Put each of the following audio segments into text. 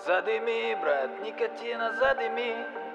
Задыми, брат, никотина, задыми.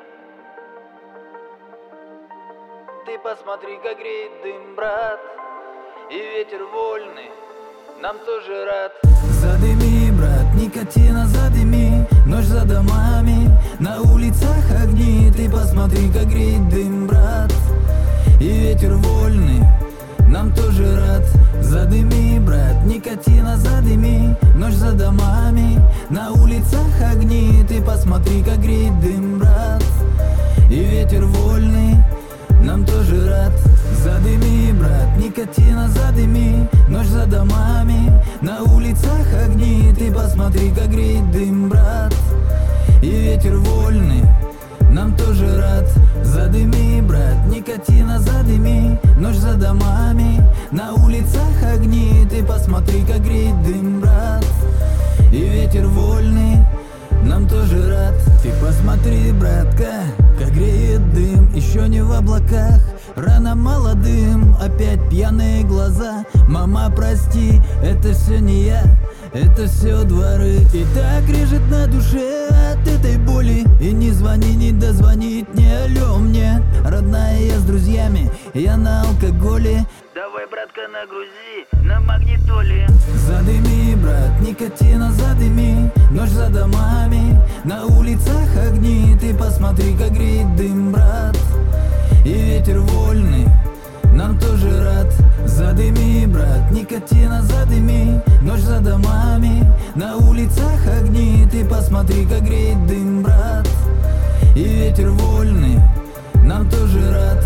Ты посмотри, как греет дым, брат. И ветер вольный нам тоже рад. Задыми, брат, никотина, задыми. Ночь за домами, на улицах огни. Ты посмотри, как греет дым, брат. И ветер вольный нам тоже рад. Задыми, брат, никотина, задыми. Ночь за домами, на улицах огни. Ты посмотри, как греет дым, брат. И ветер вольный нам тоже рад. Задыми, брат, никотина, задыми. Ночь за домами, на улицах огни. Ты посмотри, как греет дым, брат. И ветер вольный нам тоже рад. Задыми, брат, никотина, задыми. Ночь за домами, на улицах огни. Ты посмотри, как греет дым, брат. И ветер вольный нам тоже рад. Ты посмотри, братка, как греет дым. Еще не в облаках, рано молодым. Опять пьяные глаза. Мама, прости, это все не я, это все дворы. И так режет на душе от этой боли. И не звони, не дозвонить, не алло мне. Родная, я с друзьями, я на алкоголе. Давай, братка, нагрузи на магнитоле. Задыми, брат, никотина, задыми. Ночь за домами, на улицах огни. Ты посмотри, как греет дым, брат. И ветер вольный нам тоже рад. Задыми, брат, никотина, задыми. Ночь за домами, на улицах огни. Ты посмотри, как греет дым, брат. И ветер вольный нам тоже рад.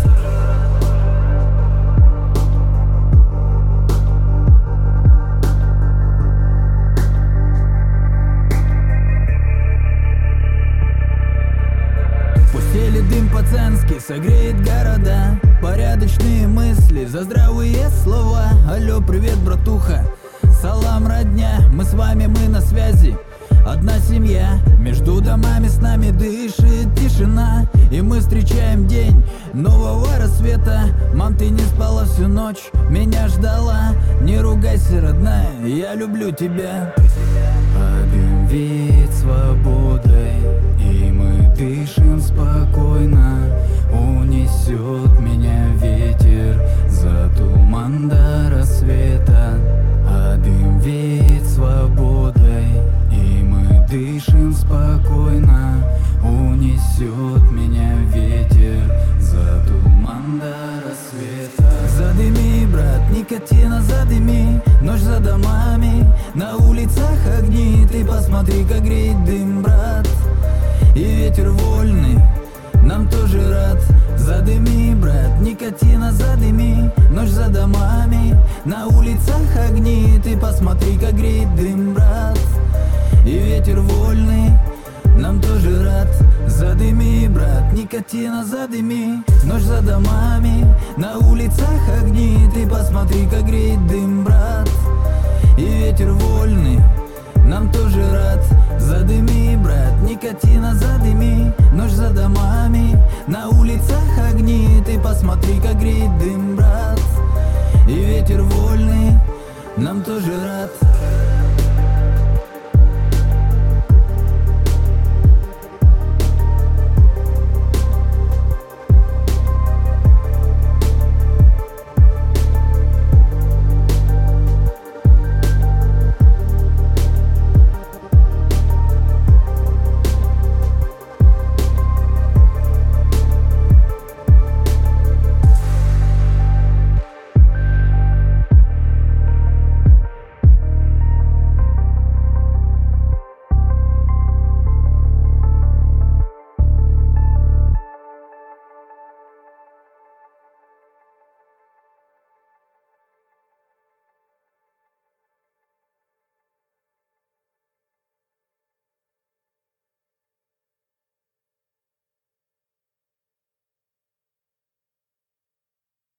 Пустили дым пацанский, согреет города. Порядочные мысли, за здравые слова. Алло, привет, братуха, салам, родня. Мы с вами, мы на связи, одна семья. Между домами с нами дышит тишина. И мы встречаем день нового рассвета. Мам, ты не спала всю ночь, меня ждала. Не ругайся, родная, я люблю тебя. А дым веет свободой, и мы дышим спокойно. Унесет меня ветер за туман до рассвета. А дым веет свободой, и мы дышим спокойно. Унесет меня ветер за туман до рассвета. Задыми, брат, никотина, задыми. Ночь за домами, на улицах огни. Ты посмотри, как греет дым, брат. И ветер вольный нам тоже рад. Задыми, брат, никотина, задыми. Ночь за домами, на улицах огни. Ты посмотри, как греет дым, брат. И ветер вольный нам тоже рад. Задыми, брат, никотина, задыми. Ночь за домами, на улицах огни. Ты посмотри, как греет дым, брат. И ветер вольный нам тоже рад. Задыми, брат, никотина, задыми. Ночь за домами, на улицах огни. Ты посмотри, как греет дым, брат. И ветер вольный нам тоже рад.